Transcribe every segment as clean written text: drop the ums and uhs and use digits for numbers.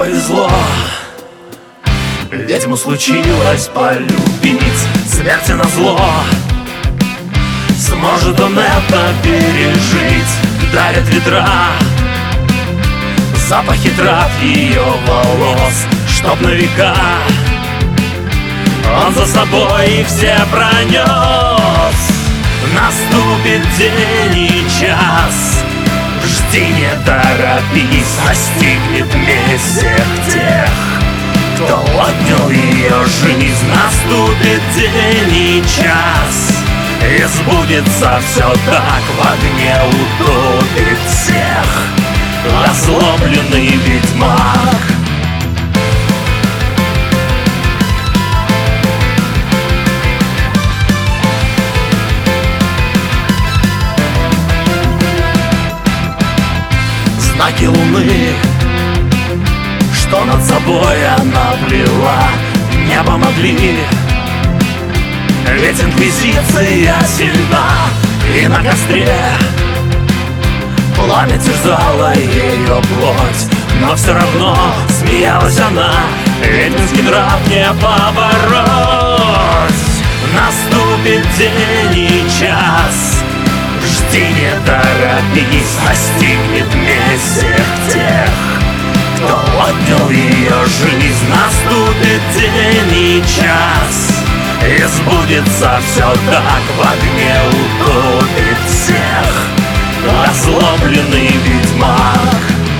повезло, ведь ему случилось полюбить. Смерти назло, сможет он это пережить. Дарят ветра запахи трав ее волос, чтоб на века он за собой их все пронес. Наступит день и час, жди, не торопись, настигнет месть всех тех, кто отнял ее жизнь. Наступит день и час, и сбудется все так, в огне утопит всех озлобленный ведьмак. Знаки луны, что над собой она плела, не помогли, ведь инквизиция сильна. И на костре пламя терзало ее плоть, но все равно смеялась она, ведь людский нрав не побороть. Наступит день и час, жди, не торопись, настигнет месть всех тех, кто отнял ее жизнь. Наступит день и час, и сбудется все так, в огне утопит всех озлобленный ведьмак.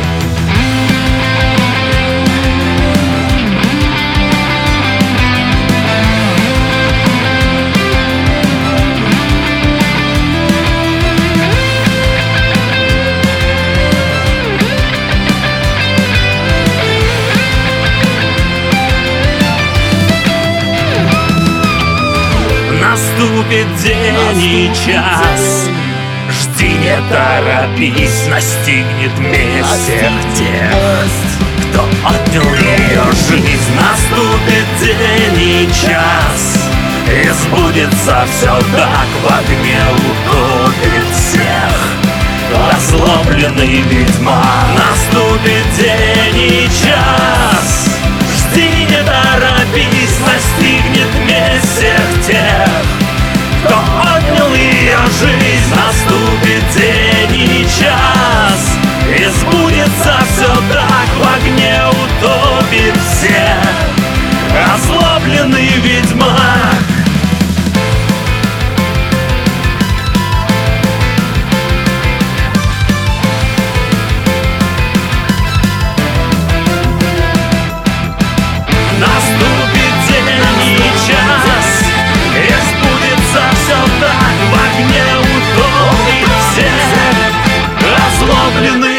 Наступит день и час, жди, не торопись, настигнет месть всех тех, кто отнял ее жизнь. Наступит день и час, и сбудется все так, в огне утопит всех озлобленный ведьмак. Наступит день и час, жди, не торопись, настигнет месть всех тех, кто отнял ее жизнь. Наступит день и час, и сбудется все так, в огне утопит всех озлобленный ведьмак. Наступит день и час, и сбудется все так, в огне утопит всех озлобленный